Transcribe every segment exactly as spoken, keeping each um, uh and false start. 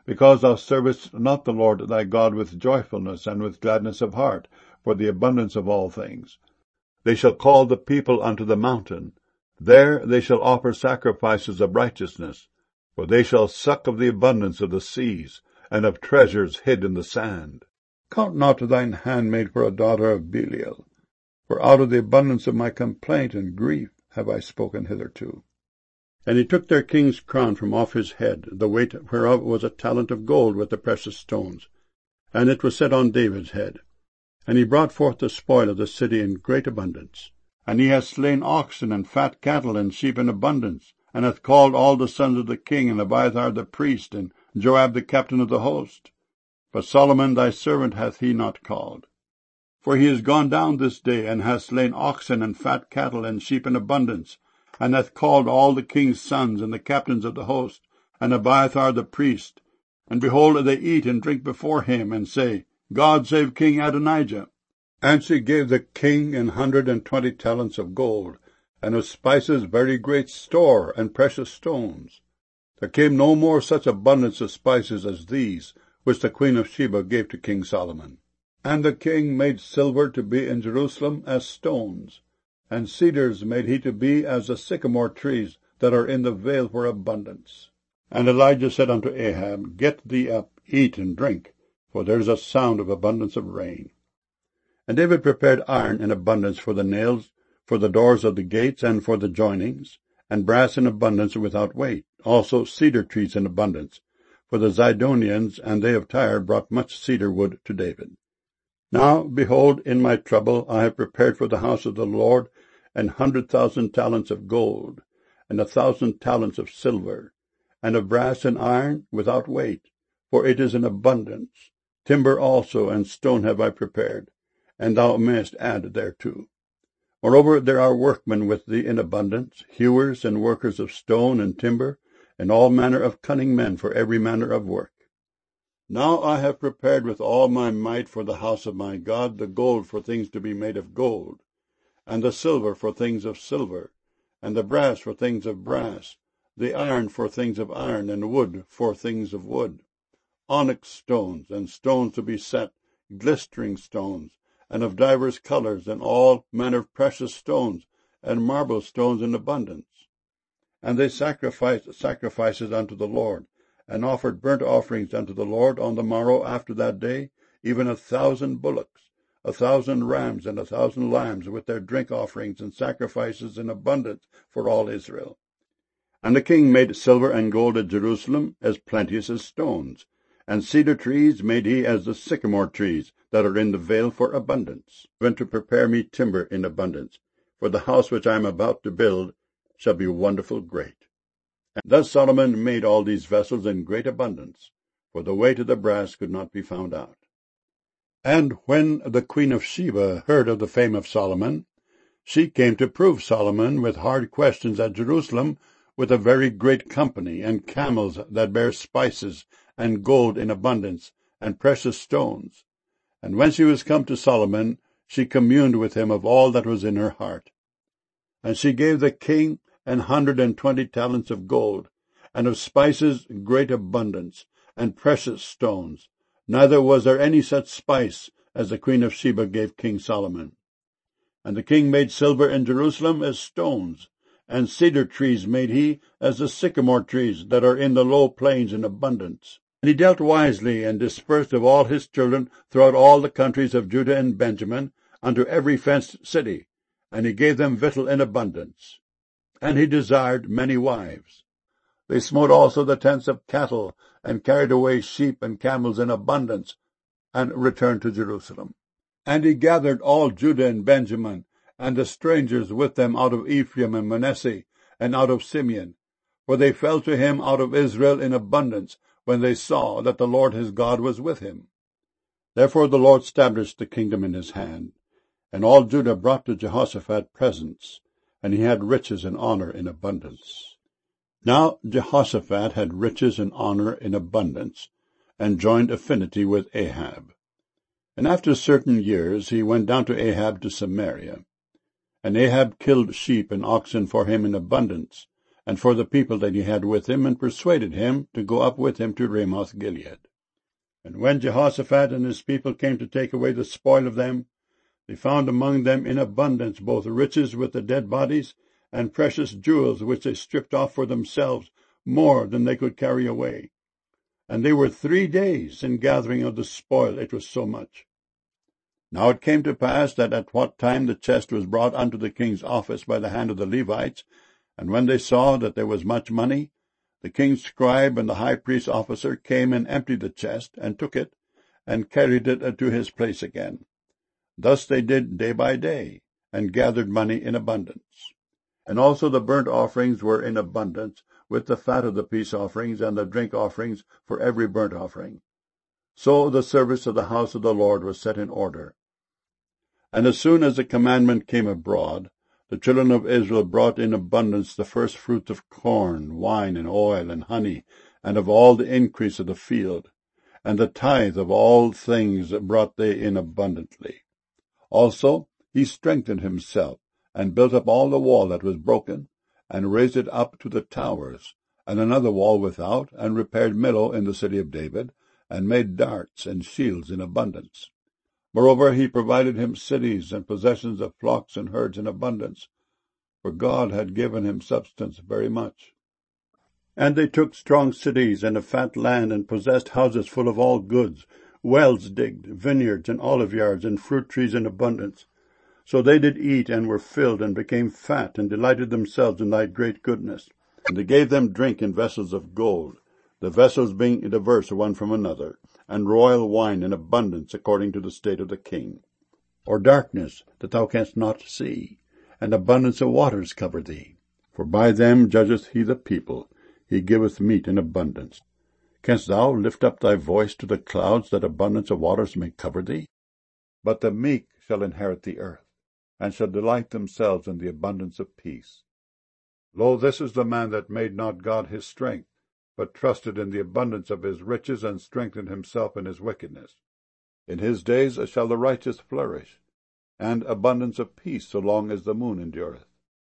because thou servest not the Lord thy God with joyfulness and with gladness of heart, for the abundance of all things. They shall call the people unto the mountain. There they shall offer sacrifices of righteousness, for they shall suck of the abundance of the seas, and of treasures hid in the sand. Count not thine handmaid for a daughter of Belial, for out of the abundance of my complaint and grief have I spoken hitherto. And he took their king's crown from off his head, the weight whereof was a talent of gold with the precious stones, and it was set on David's head. And he brought forth the spoil of the city in great abundance. And he hath slain oxen and fat cattle and sheep in abundance, and hath called all the sons of the king, and Abiathar the priest, and Joab the captain of the host. But Solomon thy servant hath he not called. For he is gone down this day, and hath slain oxen and fat cattle and sheep in abundance, and hath called all the king's sons and the captains of the host, and Abiathar the priest. And behold, they eat and drink before him, and say, God save King Adonijah. And she gave the king an hundred and twenty talents of gold, and of spices very great store, and precious stones. There came no more such abundance of spices as these, which the queen of Sheba gave to King Solomon. And the king made silver to be in Jerusalem as stones, and cedars made he to be as the sycamore trees that are in the vale for abundance. And Elijah said unto Ahab, Get thee up, eat and drink, for there is a sound of abundance of rain. And David prepared iron in abundance for the nails, for the doors of the gates, and for the joinings, and brass in abundance without weight, also cedar trees in abundance. For the Zidonians and they of Tyre brought much cedar wood to David. Now, behold, in my trouble I have prepared for the house of the Lord an hundred thousand talents of gold, and a thousand talents of silver, and of brass and iron without weight, for it is in abundance. Timber also and stone have I prepared, and thou mayest add thereto. Moreover, there are workmen with thee in abundance, hewers and workers of stone and timber, and all manner of cunning men for every manner of work. Now I have prepared with all my might for the house of my God the gold for things to be made of gold, and the silver for things of silver, and the brass for things of brass, the iron for things of iron, and wood for things of wood, onyx stones, and stones to be set, glistering stones, and of divers colours, and all manner of precious stones, and marble stones in abundance. And they sacrificed sacrifices unto the Lord, and offered burnt offerings unto the Lord on the morrow after that day, even a thousand bullocks, a thousand rams, and a thousand lambs, with their drink offerings and sacrifices in abundance for all Israel. And the king made silver and gold at Jerusalem as plenteous as stones, and cedar trees made he as the sycamore trees that are in the vale for abundance, even to prepare me timber in abundance, for the house which I am about to build shall be wonderful great. And thus Solomon made all these vessels in great abundance, for the weight of the brass could not be found out. And when the queen of Sheba heard of the fame of Solomon, she came to prove Solomon with hard questions at Jerusalem, with a very great company, and camels that bear spices, and gold in abundance, and precious stones. And when she was come to Solomon, she communed with him of all that was in her heart. And she gave the king an hundred and twenty talents of gold, and of spices great abundance, and precious stones. Neither was there any such spice as the queen of Sheba gave King Solomon. And the king made silver in Jerusalem as stones, and cedar trees made he as the sycamore trees that are in the low plains in abundance. And he dealt wisely, and dispersed of all his children throughout all the countries of Judah and Benjamin, unto every fenced city, and he gave them victual in abundance. And he desired many wives. They smote also the tents of cattle, and carried away sheep and camels in abundance, and returned to Jerusalem. And he gathered all Judah and Benjamin, and the strangers with them out of Ephraim and Manasseh, and out of Simeon. For they fell to him out of Israel in abundance, when they saw that the Lord his God was with him. Therefore the Lord established the kingdom in his hand. And all Judah brought to Jehoshaphat presents, and he had riches and honor in abundance. Now Jehoshaphat had riches and honor in abundance, and joined affinity with Ahab. And after certain years he went down to Ahab to Samaria. And Ahab killed sheep and oxen for him in abundance, and for the people that he had with him, and persuaded him to go up with him to Ramoth Gilead. And when Jehoshaphat and his people came to take away the spoil of them, they found among them in abundance both riches with the dead bodies, and precious jewels which they stripped off for themselves, more than they could carry away. And they were three days in gathering of the spoil, it was so much. Now it came to pass that at what time the chest was brought unto the king's office by the hand of the Levites, and when they saw that there was much money, the king's scribe and the high priest's officer came and emptied the chest, and took it, and carried it to his place again. Thus they did day by day, and gathered money in abundance. And also the burnt offerings were in abundance, with the fat of the peace offerings and the drink offerings for every burnt offering. So the service of the house of the Lord was set in order. And as soon as the commandment came abroad, the children of Israel brought in abundance the first fruits of corn, wine, and oil, and honey, and of all the increase of the field. And the tithe of all things brought they in abundantly. Also he strengthened himself, and built up all the wall that was broken, and raised it up to the towers, and another wall without, and repaired Millo in the city of David, and made darts and shields in abundance. Moreover, he provided him cities and possessions of flocks and herds in abundance, for God had given him substance very much. And they took strong cities and a fat land, and possessed houses full of all goods, wells digged, vineyards, and olive yards, and fruit trees in abundance. So they did eat, and were filled, and became fat, and delighted themselves in thy great goodness. And they gave them drink in vessels of gold, the vessels being diverse one from another, and royal wine in abundance according to the state of the king. Or darkness, that thou canst not see, and abundance of waters cover thee. For by them judgeth he the people, he giveth meat in abundance. Canst thou lift up thy voice to the clouds, that abundance of waters may cover thee? But the meek shall inherit the earth, and shall delight themselves in the abundance of peace. Lo, this is the man that made not God his strength, but trusted in the abundance of his riches, and strengthened himself in his wickedness. In his days shall the righteous flourish, and abundance of peace so long as the moon endureth.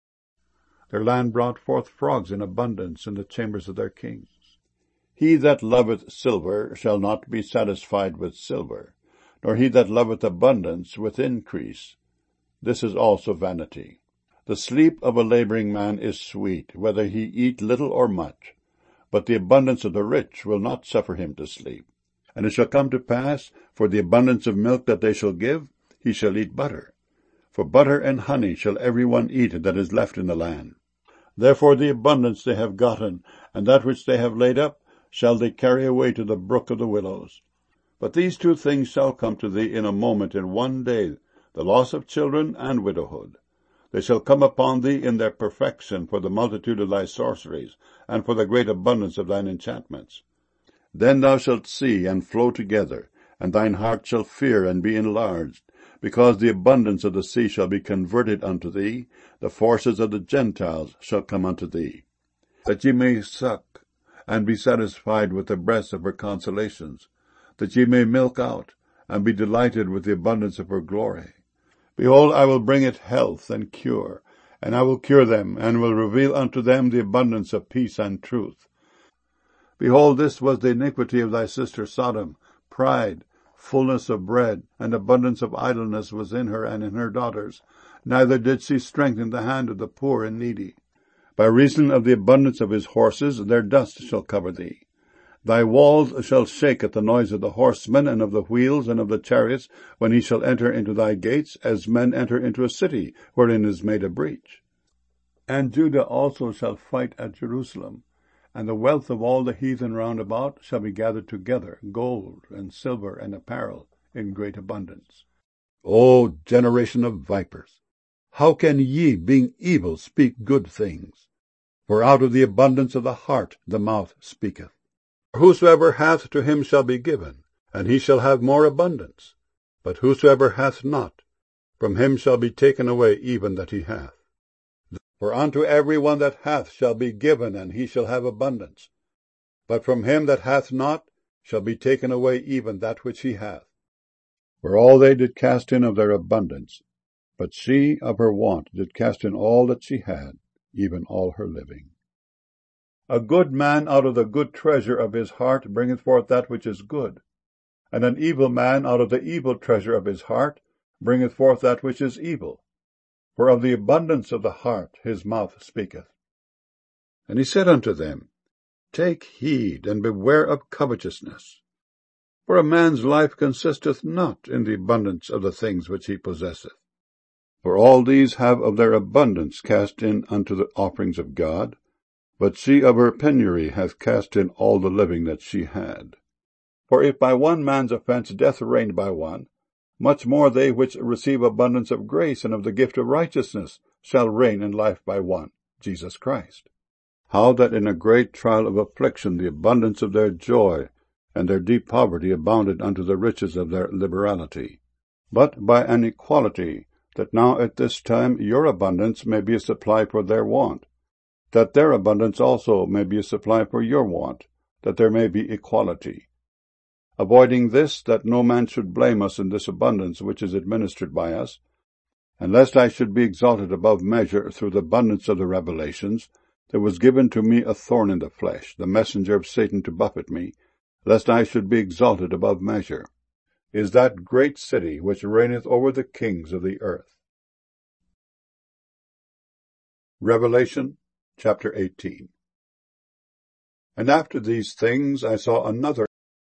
Their land brought forth frogs in abundance in the chambers of their kings. He that loveth silver shall not be satisfied with silver, nor he that loveth abundance with increase. This is also vanity. The sleep of a laboring man is sweet, whether he eat little or much, but the abundance of the rich will not suffer him to sleep. And it shall come to pass, for the abundance of milk that they shall give, he shall eat butter. For butter and honey shall every one eat that is left in the land. Therefore the abundance they have gotten, and that which they have laid up, shall they carry away to the brook of the willows. But these two things shall come to thee in a moment, in one day, the loss of children and widowhood. They shall come upon thee in their perfection, for the multitude of thy sorceries, and for the great abundance of thine enchantments. Then thou shalt see and flow together, and thine heart shall fear and be enlarged, because the abundance of the sea shall be converted unto thee, the forces of the Gentiles shall come unto thee. That ye may suck, and be satisfied with the breast of her consolations, that ye may milk out, and be delighted with the abundance of her glory. Behold, I will bring it health and cure, and I will cure them, and will reveal unto them the abundance of peace and truth. Behold, this was the iniquity of thy sister Sodom, pride, fullness of bread, and abundance of idleness was in her and in her daughters, neither did she strengthen the hand of the poor and needy. By reason of the abundance of his horses, their dust shall cover thee. Thy walls shall shake at the noise of the horsemen, and of the wheels, and of the chariots, when he shall enter into thy gates, as men enter into a city, wherein is made a breach. And Judah also shall fight at Jerusalem, and the wealth of all the heathen round about shall be gathered together, gold, and silver, and apparel, in great abundance. O generation of vipers, how can ye, being evil, speak good things? For out of the abundance of the heart the mouth speaketh. Whosoever hath, to him shall be given, and he shall have more abundance. But whosoever hath not, from him shall be taken away even that he hath. For unto every one that hath shall be given, and he shall have abundance. But from him that hath not shall be taken away even that which he hath. For all they did cast in of their abundance, but she of her want did cast in all that she had, even all her living. A good man out of the good treasure of his heart bringeth forth that which is good, and an evil man out of the evil treasure of his heart bringeth forth that which is evil. For of the abundance of the heart his mouth speaketh. And he said unto them, Take heed, and beware of covetousness. For a man's life consisteth not in the abundance of the things which he possesseth. For all these have of their abundance cast in unto the offerings of God, but she of her penury hath cast in all the living that she had. For if by one man's offense death reigned by one, much more they which receive abundance of grace and of the gift of righteousness shall reign in life by one, Jesus Christ. How that in a great trial of affliction the abundance of their joy and their deep poverty abounded unto the riches of their liberality. But by an equality, that now at this time your abundance may be a supply for their want, that their abundance also may be a supply for your want, that there may be equality. Avoiding this, that no man should blame us in this abundance which is administered by us, and lest I should be exalted above measure through the abundance of the revelations, there was given to me a thorn in the flesh, the messenger of Satan to buffet me, lest I should be exalted above measure, is that great city which reigneth over the kings of the earth. Revelation chapter eighteen. And after these things I saw another